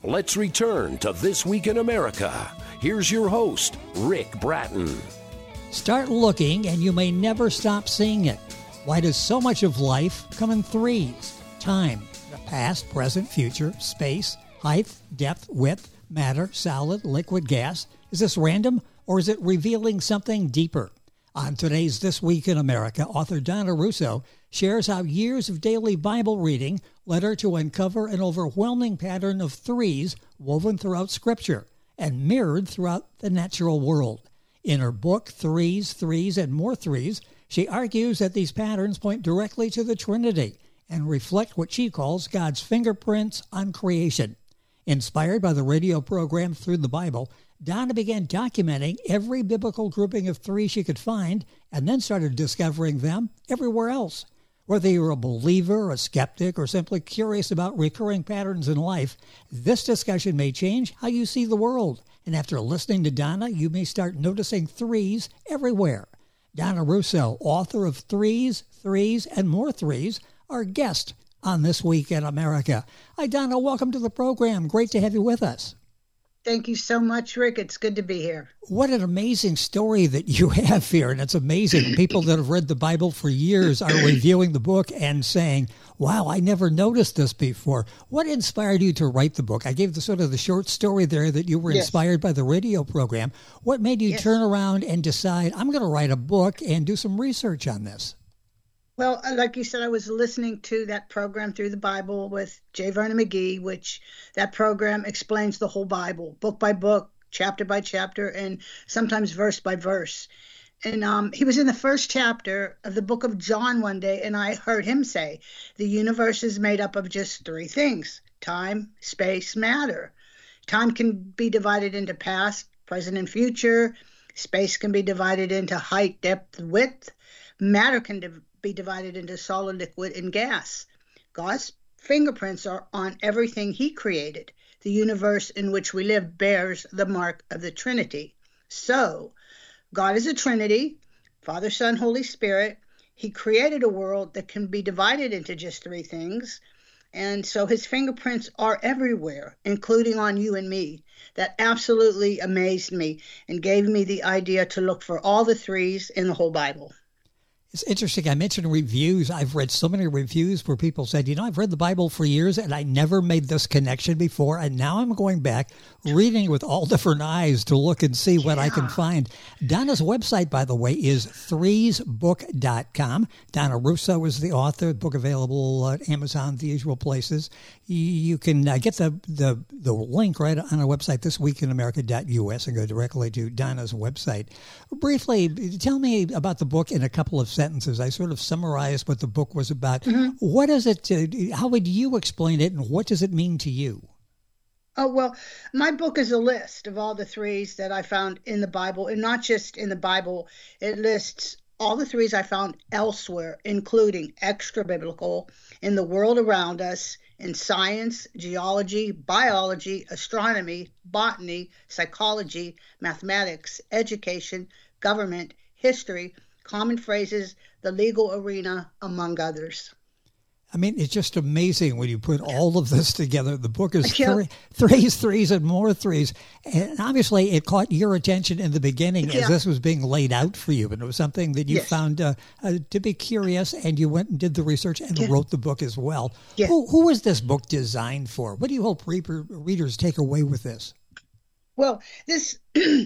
Let's return to This Week in America. Here's your host, Rick Bratton. Start looking and you may never stop seeing it. Why does so much of life come in threes? Time, the past, present, future, space, height, depth, width, matter, solid, liquid, gas. Is this random or is it revealing something deeper? On today's This Week in America, author Donna Russo shares how years of daily Bible reading led her to uncover an overwhelming pattern of threes woven throughout Scripture and mirrored throughout the natural world. In her book, Threes, Threes, and More Threes, she argues that these patterns point directly to the Trinity and reflect what she calls God's fingerprints on creation. Inspired by the radio program Through the Bible, Donna began documenting every biblical grouping of three she could find and then started discovering them everywhere else. Whether you're a believer, a skeptic, or simply curious about recurring patterns in life, this discussion may change how you see the world. And after listening to Donna, you may start noticing threes everywhere. Donna Russo, author of Threes, Threes, and More Threes, our guest on This Week in America. Hi, Donna. Welcome to the program. Great to have you with us. Thank you so much, Rick. It's good to be here. What an amazing story that you have here, and it's amazing. People that have read the Bible for years are reviewing the book and saying, wow, I never noticed this before. What inspired you to write the book? I gave the sort of the short story there that you were inspired by the radio program. What made you turn around and decide, I'm going to write a book and do some research on this? Well, like you said, I was listening to that program Through the Bible with J. Vernon McGee, which that program explains the whole Bible, book by book, chapter by chapter, and sometimes verse by verse. And he was in the first chapter of the book of John one day, and I heard him say, the universe is made up of just three things: time, space, matter. Time can be divided into past, present, and future. Space can be divided into height, depth, width. Matter can be divided into solid, liquid, and gas. God's fingerprints are on everything he created. The universe in which we live bears the mark of the Trinity. So, God is a Trinity, Father, Son, Holy Spirit. He created a world that can be divided into just three things. And so his fingerprints are everywhere, including on you and me. That absolutely amazed me and gave me the idea to look for all the threes in the whole Bible. It's interesting. I mentioned reviews. I've read so many reviews where people said, I've read the Bible for years and I never made this connection before. And now I'm going back, reading with all different eyes to look and see what I can find. Donna's website, by the way, is threesbook.com. Donna Russo is the author. The book available at Amazon, the usual places. You can get the link right on our website, thisweekinamerica.us, and go directly to Donna's website. Briefly, tell me about the book in a couple of sentences. I sort of summarized what the book was about. Mm-hmm. What is it? How would you explain it, and what does it mean to you? Oh, well, my book is a list of all the threes that I found in the Bible, and not just in the Bible. It lists all the threes I found elsewhere, including extra-biblical, in the world around us, in science, geology, biology, astronomy, botany, psychology, mathematics, education, government, history, common phrases, the legal arena, among others. I mean, it's just amazing when you put all of this together. The book is Threes, Threes, and More Threes. And obviously, it caught your attention in the beginning as this was being laid out for you. And it was something that you found to be curious, and you went and did the research and wrote the book as well. Yeah. Who is this book designed for? What do you hope readers take away with this? Well, this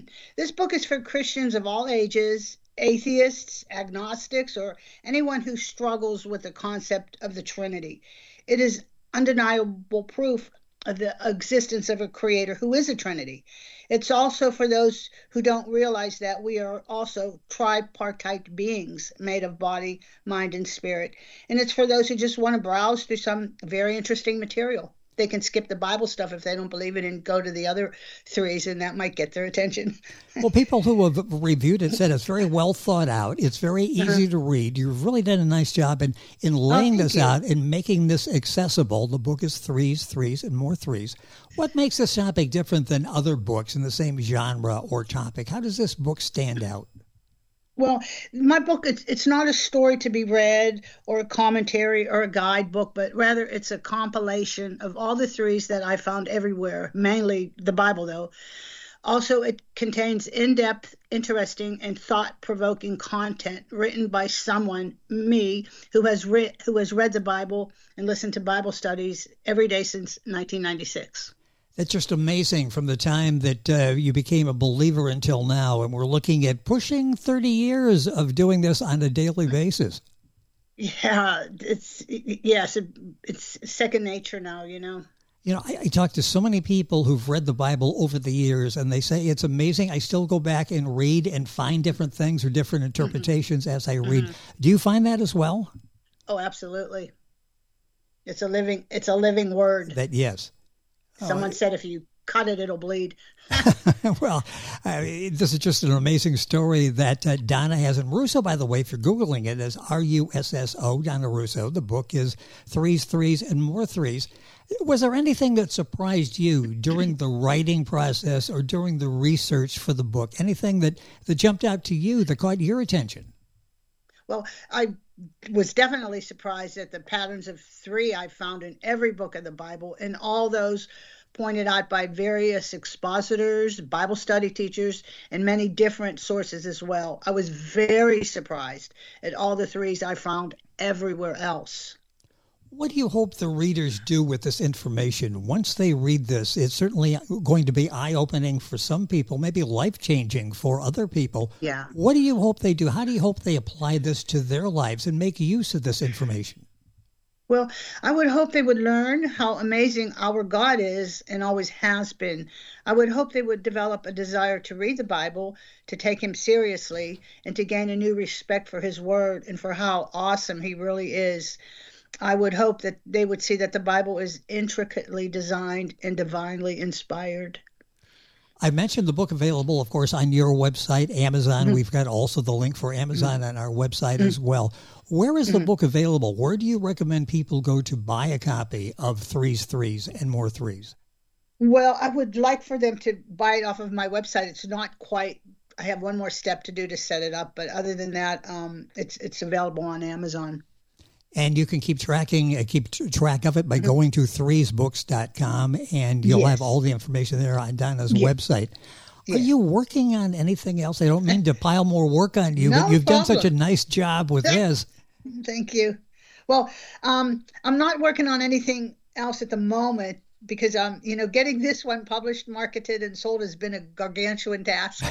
book is for Christians of all ages, atheists, agnostics, or anyone who struggles with the concept of the Trinity. It is undeniable proof of the existence of a creator who is a Trinity. It's also for those who don't realize that we are also tripartite beings made of body, mind, and spirit. And it's for those who just want to browse through some very interesting material. They can skip the Bible stuff if they don't believe it and go to the other threes, and that might get their attention. Well, people who have reviewed it said it's very well thought out. It's very easy to read. You've really done a nice job in laying this out and making this accessible. The book is Threes, Threes, and More Threes. What makes this topic different than other books in the same genre or topic? How does this book stand out? Well, my book, it's not a story to be read or a commentary or a guidebook, but rather it's a compilation of all the threes that I found everywhere, mainly the Bible, though. Also, it contains in-depth, interesting, and thought-provoking content written by someone, me, who has read the Bible and listened to Bible studies every day since 1996. That's just amazing from the time that you became a believer until now. And we're looking at pushing 30 years of doing this on a daily basis. Yeah, it's second nature now, you know. You know, I talk to so many people who've read the Bible over the years, and they say it's amazing. I still go back and read and find different things or different interpretations as I read. Do you find that as well? Oh, absolutely. It's a living word. Yes. Someone said if you cut it, it'll bleed. Well, this is just an amazing story that Donna has. And Russo, by the way, if you're Googling it, is Russo, Donna Russo. The book is Threes, Threes, and More Threes. Was there anything that surprised you during the writing process or during the research for the book? Anything that jumped out to you that caught your attention? Well, I was definitely surprised at the patterns of three I found in every book of the Bible, and all those pointed out by various expositors, Bible study teachers, and many different sources as well. I was very surprised at all the threes I found everywhere else. What do you hope the readers do with this information? Once they read this, it's certainly going to be eye-opening for some people, maybe life-changing for other people. Yeah. What do you hope they do? How do you hope they apply this to their lives and make use of this information? Well, I would hope they would learn how amazing our God is and always has been. I would hope they would develop a desire to read the Bible, to take him seriously, and to gain a new respect for his word and for how awesome he really is. I would hope that they would see that the Bible is intricately designed and divinely inspired. I mentioned the book available, of course, on your website, Amazon. We've got also the link for Amazon on our website as well. Where is the book available? Where do you recommend people go to buy a copy of Threes, Threes, and More Threes? Well, I would like for them to buy it off of my website. It's not quite, I have one more step to do to set it up, but other than that, it's available on Amazon. And you can keep track of it by going to threesbooks.com, and you'll have all the information there on Donna's website. Are you working on anything else? I don't mean to pile more work on you, but you've done such a nice job with this. Thank you. Well, I'm not working on anything else at the moment because getting this one published, marketed, and sold has been a gargantuan task.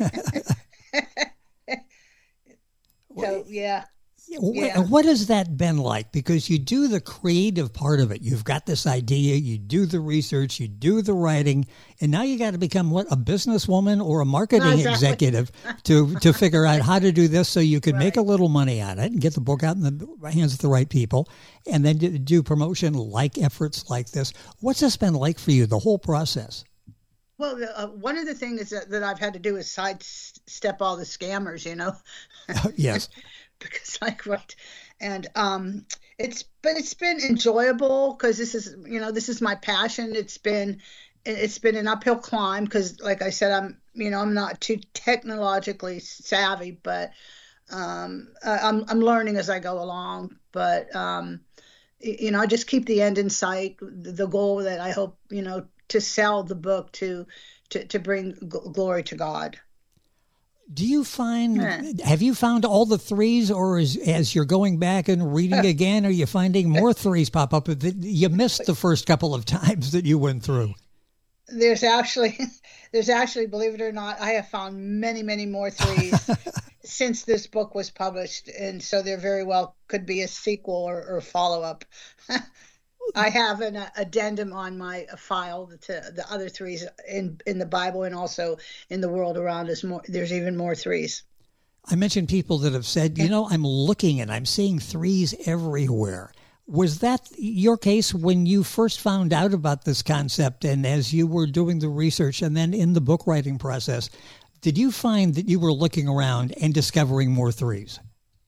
So, yeah. What has that been like? Because you do the creative part of it. You've got this idea, you do the research, you do the writing, and now you got to become a businesswoman or a marketing executive to figure out how to do this so you could make a little money on it and get the book out in the hands of the right people, and then do promotion like efforts like this. What's this been like for you, the whole process? Well, one of the things that I've had to do is sidestep all the scammers, Yes. Because and it's been enjoyable because this is my passion. It's been an uphill climb because, like I said, I'm not too technologically savvy, but I'm learning as I go along. But I just keep the end in sight. The goal that I hope to sell the book to bring glory to God. Do you have you found all the threes, or as you're going back and reading again, are you finding more threes pop up that you missed the first couple of times that you went through? There's actually, believe it or not, I have found many, many more threes since this book was published. And so there very well could be a sequel or follow-up. I have an addendum on my file to the other threes in the Bible and also in the world around us. There's even more threes. I mentioned people that have said, I'm looking and I'm seeing threes everywhere. Was that your case when you first found out about this concept, and as you were doing the research and then in the book writing process, did you find that you were looking around and discovering more threes?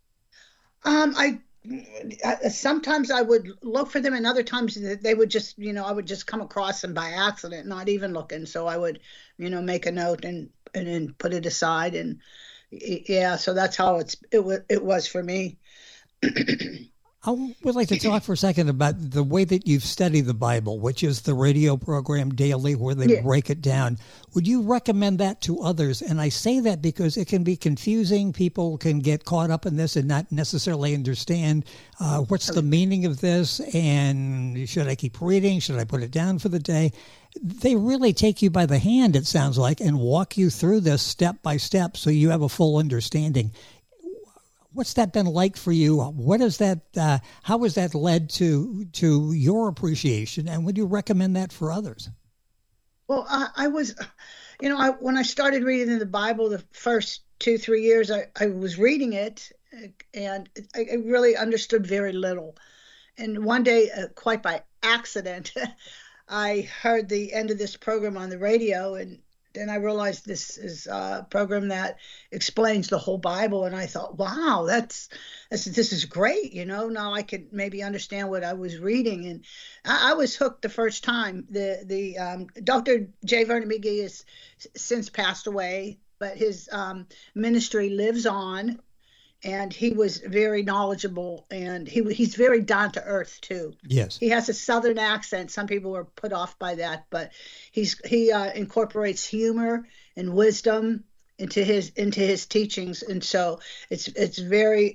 Sometimes I would look for them, and other times they would just, I would just come across them by accident, not even looking. So I would, make a note and then put it aside. And Yeah, so that's how it was for me. I would like to talk for a second about the way that you've studied the Bible, which is the radio program Daily, where they break it down. Would you recommend that to others? And I say that because it can be confusing. People can get caught up in this and not necessarily understand what's the meaning of this, and should I keep reading? Should I put it down for the day? They really take you by the hand, it sounds like, and walk you through this step by step so you have a full understanding. What's that been like for you? What is that? How has that led to your appreciation? And would you recommend that for others? Well, I was, when I started reading the Bible, the first 2-3 years, I was reading it, and I really understood very little. And one day, quite by accident, I heard the end of this program on the radio, and then I realized this is a program that explains the whole Bible, and I thought, wow, this is great. Now I could maybe understand what I was reading, and I was hooked the first time. The Dr. J. Vernon McGee has since passed away, but his ministry lives on. And he was very knowledgeable, and he's very down to earth too. Yes, he has a Southern accent. Some people were put off by that, but he incorporates humor and wisdom into his teachings, and so it's very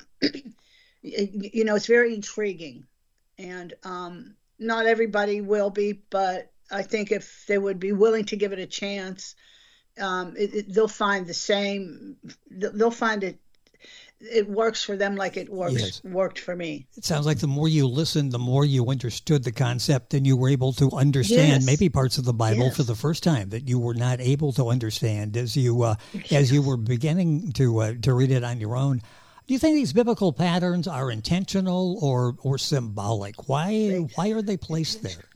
it's very intriguing, and not everybody will be, but I think if they would be willing to give it a chance, they'll find the same. They'll find it works for them like it worked for me. It sounds like the more you listened, the more you understood the concept, and you were able to understand maybe parts of the Bible for the first time that you were not able to understand as you were beginning to read it on your own. Do you think these biblical patterns are intentional or symbolic? Why are they placed there?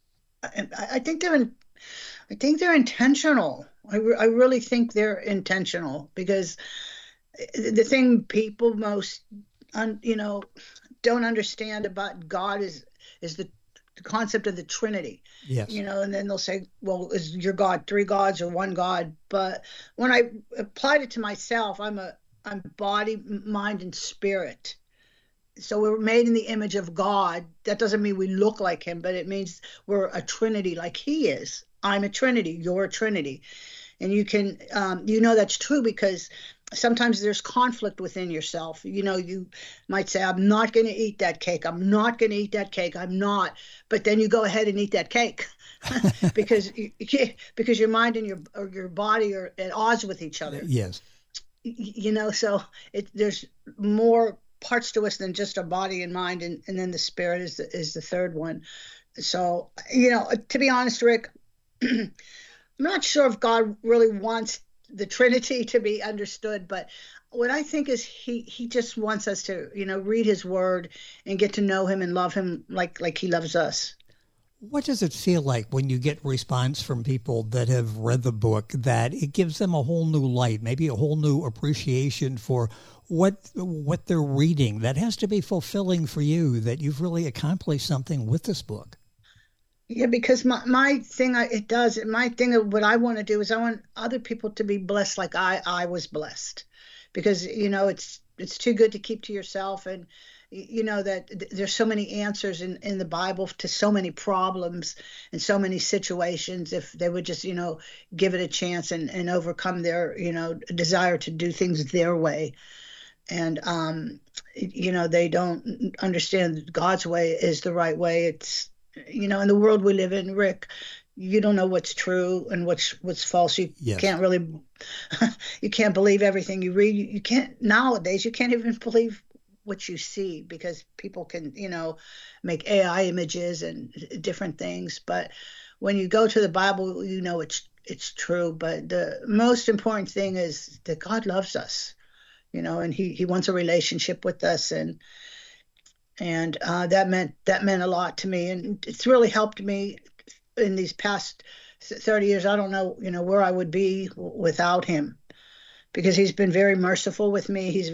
I think they're intentional. I really think they're intentional, because the thing people most, don't understand about God is the concept of the Trinity. Yes. And then they'll say, well, is your God 3 gods or 1 God? But when I applied it to myself, I'm body, mind, and spirit. So we're made in the image of God. That doesn't mean we look like him, but it means we're a Trinity like he is. I'm a Trinity. You're a Trinity. And you can, that's true, because sometimes there's conflict within yourself. You might say, I'm not going to eat that cake. I'm not going to eat that cake. I'm not. But then you go ahead and eat that cake because your mind and your body are at odds with each other. Yes. So there's more parts to us than just our body and mind. And then the spirit is the third one. So, to be honest, Rick, I'm not sure if God really wants the Trinity to be understood, but what I think is he just wants us to, read his word and get to know him and love him like he loves us. What does it feel like when you get response from people that have read the book, that it gives them a whole new light, maybe a whole new appreciation for what they're reading? That has to be fulfilling for you, that you've really accomplished something with this book. Yeah, because my thing, what I want to do is I want other people to be blessed like I was blessed, because, it's too good to keep to yourself. And, that there's so many answers in the Bible to so many problems and so many situations, if they would just, give it a chance and overcome their, desire to do things their way. And, they don't understand God's way is the right way. It's, in the world we live in, Rick, you don't know what's true and what's false. You can't really, you can't believe everything you read. You can't, nowadays, you can't even believe what you see, because people can, make AI images and different things. But when you go to the Bible, it's true. But the most important thing is that God loves us, and he wants a relationship with us. And that meant a lot to me, and it's really helped me in these past 30 years. I don't know, where I would be without him, because he's been very merciful with me. He's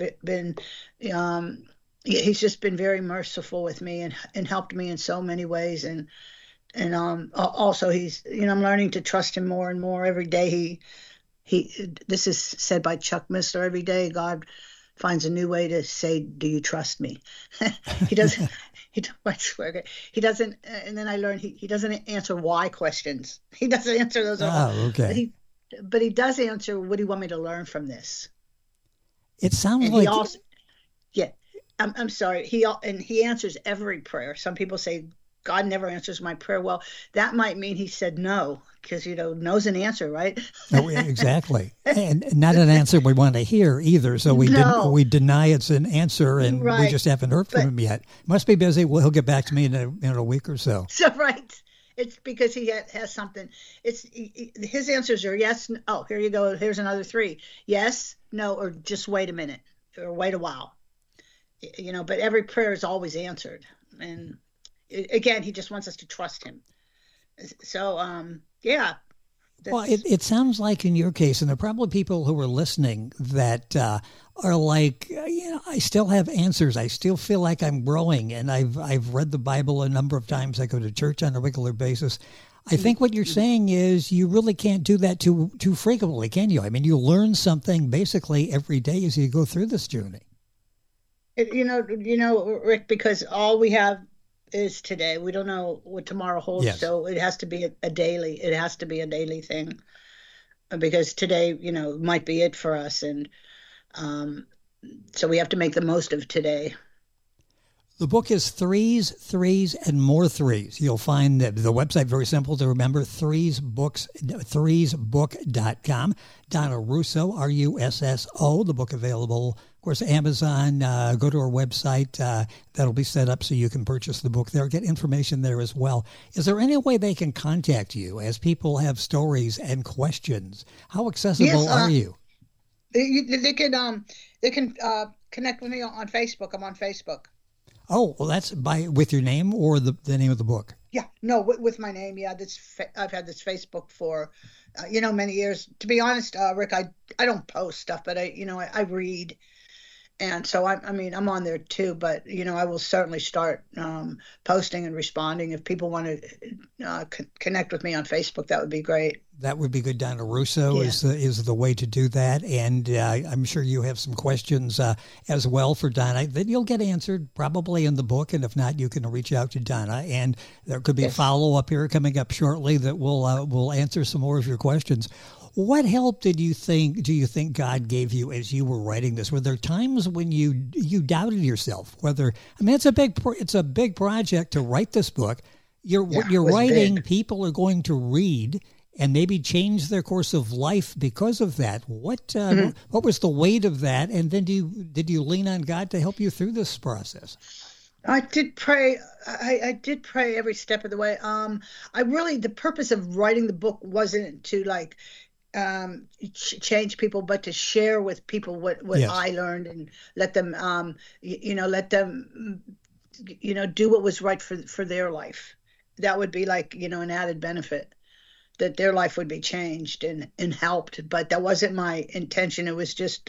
just been very merciful with me and helped me in so many ways. And also he's, I'm learning to trust him more and more every day. This is said by Chuck Missler every day. God finds a new way to say, "Do you trust me?" He doesn't. I swear, he doesn't. And then I learned he doesn't answer why questions. He doesn't answer those. Okay. But he does answer, "What do you want me to learn from this?" It sounds and like. He also, yeah, I'm sorry. He answers every prayer. Some people say God never answers my prayer. Well, that might mean he said no, because, no's an answer, right? Oh, exactly. And not an answer we want to hear either. So we deny it's an answer, and we just haven't heard from him yet. Must be busy. Well, he'll get back to me in a week or so. So, right. It's because he has something. His answers are yes. Oh, here you go. Here's another 3. Yes, no, or just wait a minute, or wait a while. But every prayer is always answered. And again, he just wants us to trust him. So, yeah. Well, it sounds like in your case, and there are probably people who are listening that are like, I still have answers. I still feel like I'm growing, and I've read the Bible a number of times. I go to church on a regular basis. I think what you're saying is you really can't do that too frequently, can you? I mean, you learn something basically every day as you go through this journey. Rick, because all we have is today. We don't know what tomorrow holds. Yes. So it has to be a daily. It has to be a daily thing, because today, might be it for us, and so we have to make the most of today. The book is Threes, and More Threes. You'll find the website very simple to remember, threesbook.com. Donna Russo, Russo. The book available, of course, Amazon. Go to our website. That'll be set up so you can purchase the book there. Get information there as well. Is there any way they can contact you as people have stories and questions? How accessible are you? They can connect with me on Facebook. I'm on Facebook. Oh, well, that's with your name or the name of the book? Yeah, no, with my name. Yeah, I've had this Facebook for, many years. To be honest, Rick, I don't post stuff, but I read. And so, I'm on there too, but, I will certainly start posting and responding. If people want to connect with me on Facebook, that would be great. That would be good. Donna Russo is the way to do that. And I'm sure you have some questions as well for Donna that you'll get answered probably in the book. And if not, you can reach out to Donna. And there could be a follow-up here coming up shortly that will answer some more of your questions. What help do you think God gave you as you were writing this? Were there times when you doubted yourself? It's a big project to write this book. You're writing, big. People are going to read and maybe change their course of life because of that. What was the weight of that? And then did you lean on God to help you through this process? I did pray. I did pray every step of the way. The purpose of writing the book wasn't to change people, but to share with people what yes. I learned and let them, do what was right for their life. That would be an added benefit, that their life would be changed and helped. But that wasn't my intention. It was just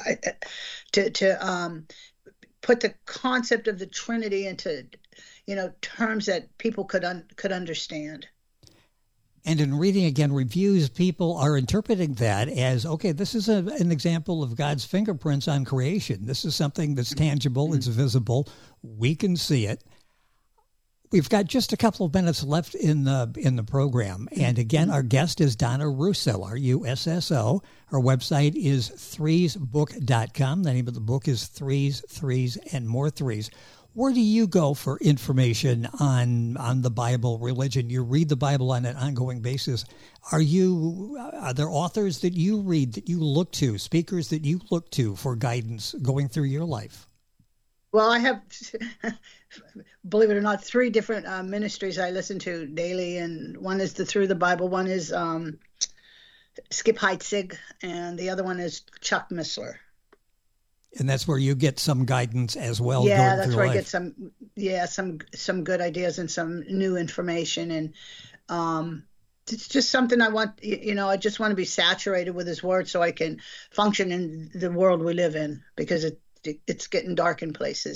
to put the concept of the Trinity into, terms that people could understand. And in reading again reviews, people are interpreting that as, okay, this is an example of God's fingerprints on creation. This is something that's tangible, it's visible, we can see it. We've got just a couple of minutes left in the program. And again, our guest is Donna Russo, Russo. Her website is threesbook.com. The name of the book is Threes, and More Threes. Where do you go for information on the Bible, religion? You read the Bible on an ongoing basis. Are there authors that you read, that you look to, speakers that you look to for guidance going through your life? Well, I have, believe it or not, 3 different ministries I listen to daily, and one is the Through the Bible, one is Skip Heitzig, and the other one is Chuck Missler. And that's where you get some guidance as well. Yeah, that's where I get some good ideas and some new information. And it's just something I want, I just want to be saturated with his word so I can function in the world we live in, because it's getting dark in places.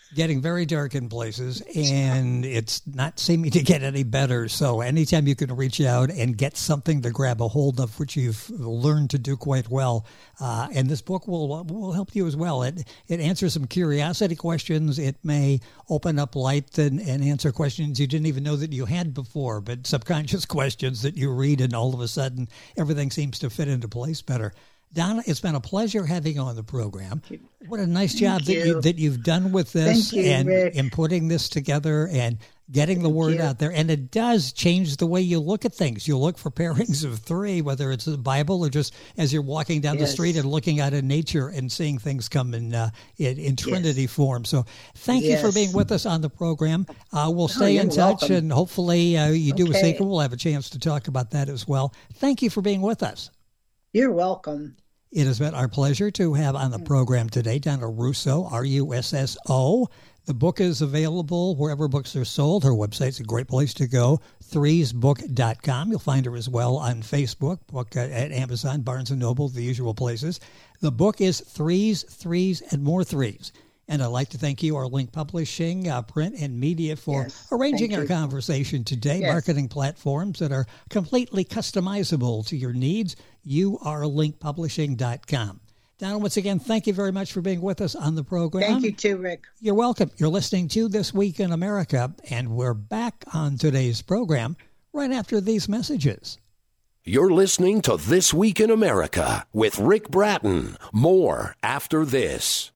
getting very dark in places, and it's not seeming to get any better. So anytime you can reach out and get something to grab a hold of, which you've learned to do quite well, and this book will help you as well. It answers some curiosity questions. It may open up light and answer questions you didn't even know that you had before, but subconscious questions that you read, and all of a sudden everything seems to fit into place better. Donna, it's been a pleasure having you on the program. What a nice job that you've done with this and putting this together and getting the word out there. And it does change the way you look at things. You look for pairings of three, whether it's the Bible or just as you're walking down the street and looking out at nature and seeing things come in Trinity form. So thank you for being with us on the program. We'll stay in touch, and hopefully you do a sequel. We'll have a chance to talk about that as well. Thank you for being with us. You're welcome. It has been our pleasure to have on the program today Donna Russo, Russo. The book is available wherever books are sold. Her website's a great place to go, threesbook.com. You'll find her as well on Facebook, book at Amazon, Barnes & Noble, the usual places. The book is Threes, Threes, and More Threes. And I'd like to thank you, our Link Publishing, print and media, for arranging our conversation today. Marketing platforms that are completely customizable to your needs. You are linkpublishing.com. Donna, once again, thank you very much for being with us on the program. Thank you too, Rick. You're welcome. You're listening to This Week in America, and we're back on today's program right after these messages. You're listening to This Week in America with Rick Bratton. More after this.